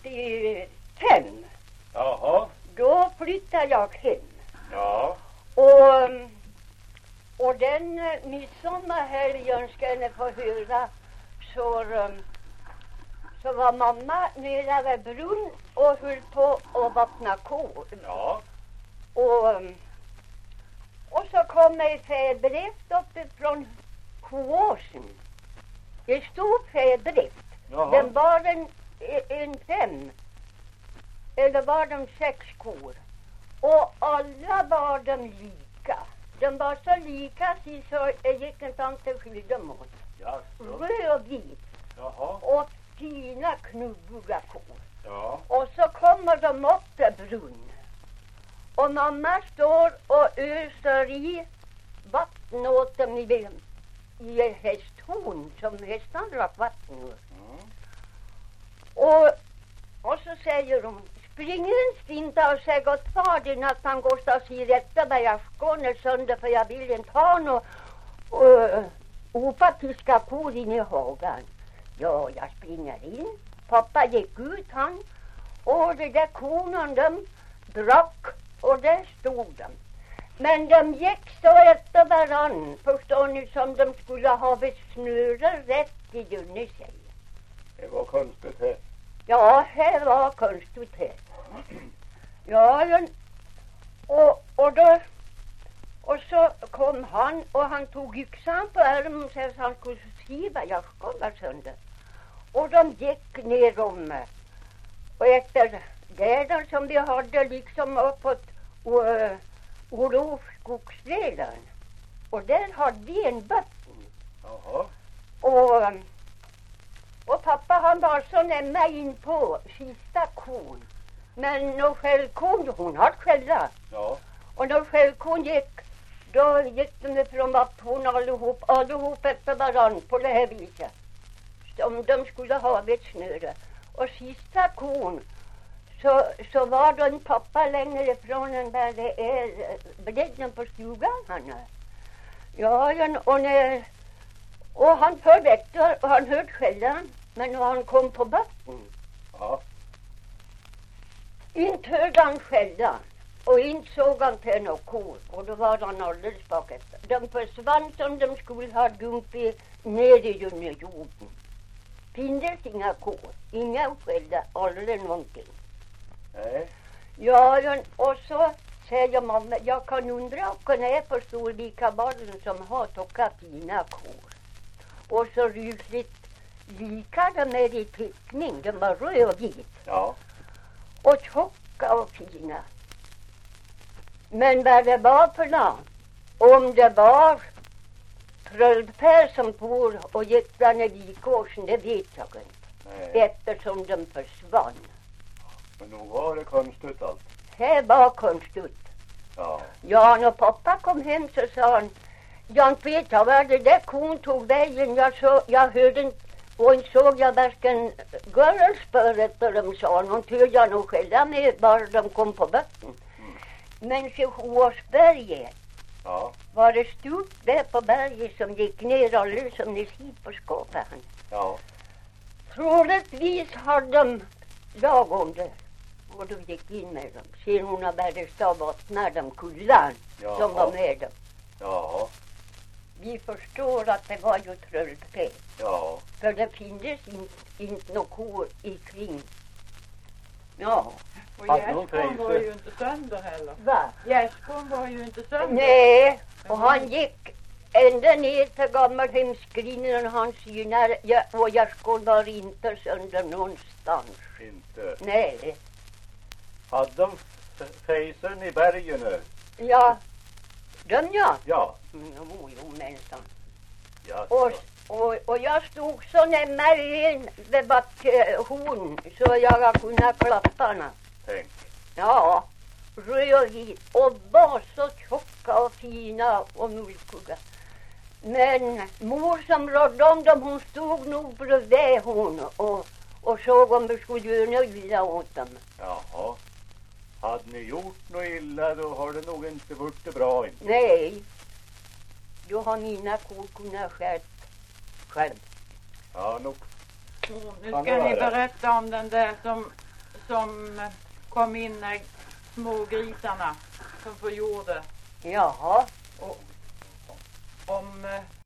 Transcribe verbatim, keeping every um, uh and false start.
femtiofem. Jaha. Då flyttade jag hem. Ja. Och, och den midsommarhelgen ska ni få höra så, så var mamma nere vid brunn och höll på att vattna kor. Ja. Och, och så kom ett fäbreft uppifrån Koåsen. Det stod fäbreft. Den var en, en fem. Eller var de sex kor. Och alla var de lika. De var så lika så det gick inte an att skilja dem åt. Röd och vit. Jaha. Och fina knubbiga kor. Ja. Och så kommer de upp till brunn. Och mamma står och öser i vatten åt dem i, i hästhorn som hästan drack vatten ur. Mm. Och, och så säger de, spring inte och säg åt fadern att han går och säger rätta vad jag skånar sönder för jag vill inte ha några uh, opatiska kor in i hagen. Ja, jag springer in. Pappa gick ut han och det där konen de drack och där stod de. Men de gick så efter varann, förstår ni, som de skulle ha vid snöre rätt i junni sig. Det var konstigt här. Ja, här var konstigt här. Ja, och, och då och så kom han och han tog yxan på armen så att han skulle se vad jag skulle sönder. Och de gick ner om och efter där som vi hade liksom uppåt och Olof skogsdelen. Och där hade vi en botten. Jaha. Och, och pappa han var så nämma in på sista kon. Men när skällkon, hon hade skälla. Ja. Och när skällkon gick, då gick de ifrån vatten allihop, allihop efter varann på det här viset. Som de skulle ha vid snöre. Och sista kon, så, så var det en pappa längre ifrån än där det är bredden på stugan han är. Ja, och, när, och han hörde efter och han hörde skällan. Men när han kom på botten. Ja. Inte hörde han skällan. Och inte såg han till några kor. Och då var han alldeles bak efter. De försvann som de skulle ha dumpit ner i jorden. Finns inga kor. Inga skälla. Aldrig någonting. Nej. Ja, och så säger mamma, jag kan undra och kan är på Storvika barnen som har tocka fina kor. Och så rysligt lika de är i teckning, de var röd och vit. Ja. Och tjocka och fina. Men vad det var för namn, om det var Tröldpär som bor och gick där i Vikåsen, det vet jag inte. Nej. Eftersom de försvann. Men nog var det konstigt allt. Det var konstigt. Ja. Ja, när pappa kom hem så sa han, Jan Peter, vad det där kon tog vägen? Jag, så, jag hörde inte, och inte såg jag varken görelspöret och de sa, någon tog jag nog skälla med bara de kom på botten. Mm. Men så Hårsberget, ja. var det stort där på berget som gick ner alldeles som ni ser på skåpet. Ja. Troligtvis hade de lag om det. Och då gick in med dem. Sen hon har börjat stavat när de kullan som var med dem. Ja. Vi förstår att det var ju Tröldpär. Ja. För det finns inte, inte några kor i kring. Ja. Och Gärskon var ju inte sönder heller. Va? Gärskon var ju inte sönder. Nej, och han gick ända ner till gammalhemsgrinen och han synar. Ja, och Gärskon var inte sönder någonstans. Inte? Nej. Hade de fejsen i bergen nu? Ja. De ja? Ja. Mm, jo, jo, människan. Ja. Och, och, och jag stod så nära en vid backhorn så jag kunde klappa henne. Tänk. Ja, röd hit och var så tjocka och fina och mjölkiga. Men mor som rådde om dem, hon stod nog bredvid hon och, och såg om vi skulle göra något illa åt dem. Jaha. Hade ni gjort något illa då har det nog inte varit bra inte. Nej. Då har mina kor kunnat skärpa själv. Ja, nog. Nu ska ni berätta om den där som som kom in när små grisarna som förgjorde. Jaha. Och om